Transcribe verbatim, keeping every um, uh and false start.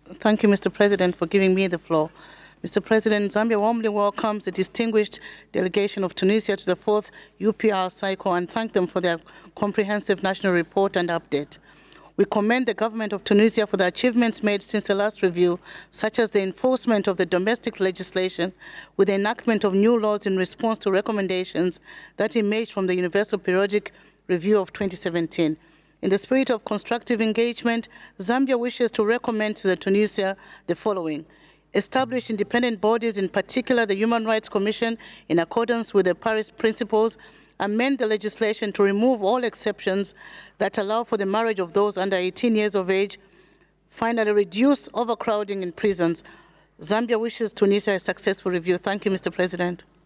Thank you, Mister President, for giving me the floor. Mister President, Zambia warmly welcomes the distinguished delegation of Tunisia to the fourth U P R cycle and thank them for their comprehensive national report and update. We commend the government of Tunisia for the achievements made since the last review, such as the enforcement of the domestic legislation with the enactment of new laws in response to recommendations that emerged from the Universal Periodic Review of twenty seventeen. In the spirit of constructive engagement, Zambia wishes to recommend to the Tunisia the following. Establish independent bodies, in particular the Human Rights Commission, in accordance with the Paris Principles. Amend the legislation to remove all exceptions that allow for the marriage of those under eighteen years of age. Finally, reduce overcrowding in prisons. Zambia wishes Tunisia a successful review. Thank you, Mister President.